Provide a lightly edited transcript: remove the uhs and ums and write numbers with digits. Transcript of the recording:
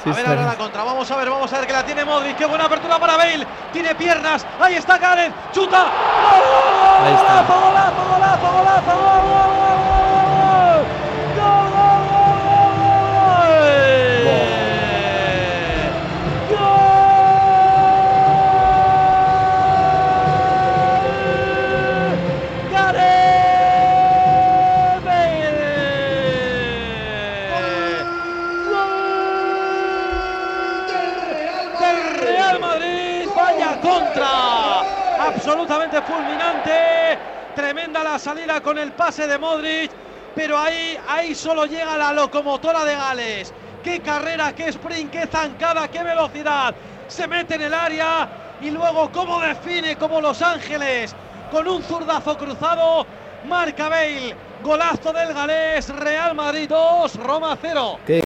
A ver ahora la contra, vamos a ver que la tiene Modric, qué buena apertura para Bale, tiene piernas, ahí está Gareth, chuta, ¡gol! Ahí está. ¡Golazo, golazo, golazo, gol, gol, gol, gol, gol, contra, absolutamente fulminante, tremenda la salida con el pase de Modric, pero ahí solo llega la locomotora de Gales. Qué carrera, qué sprint, qué zancada, qué velocidad, se mete en el área y luego cómo define como Los Ángeles, con un zurdazo cruzado, marca Bale, golazo del galés, Real Madrid 2, Roma 0.